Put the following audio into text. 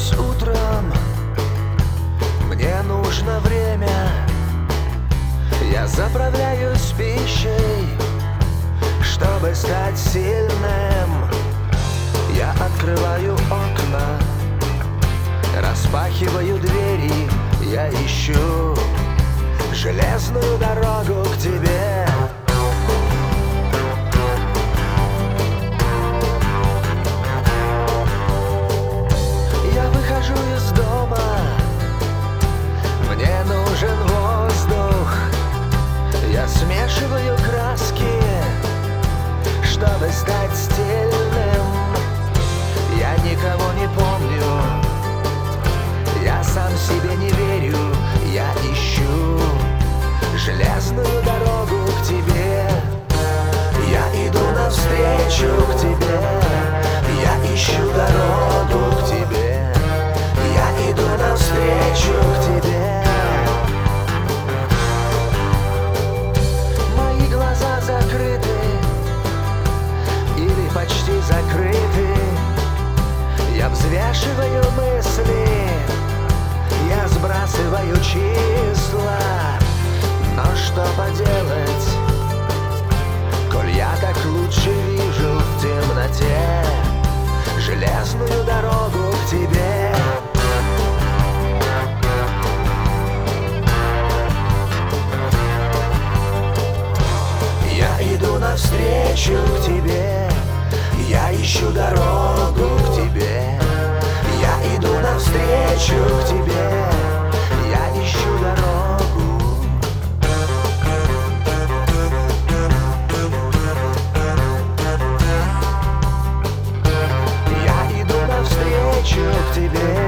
просыпаюсь утром, мне нужно время. Я заправляюсь пищей, чтобы стать сильным. Я открываю окна, распахиваю двери. Я ищу железную дорогу к тебе. Я выхожу из дома, мне нужен воздух. Я смешиваю краски, чтобы стать стильным. Я никого не помню, я сам себе не верю. Я ищу железную дорогу к тебе. Я иду навстречу к тебе. Я ищу дорогу к тебе. Я иду навстречу к тебе. Мои глаза закрыты или почти закрыты. Я взвешиваю мысли, я сбрасываю числа. Но что поделать, коль я так лучше вижу в темноте железную дорогу к тебе. Я иду навстречу к тебе. Я ищу дорогу к тебе. Я иду навстречу к тебе. Я ищу дорогу. Я иду навстречу к тебе.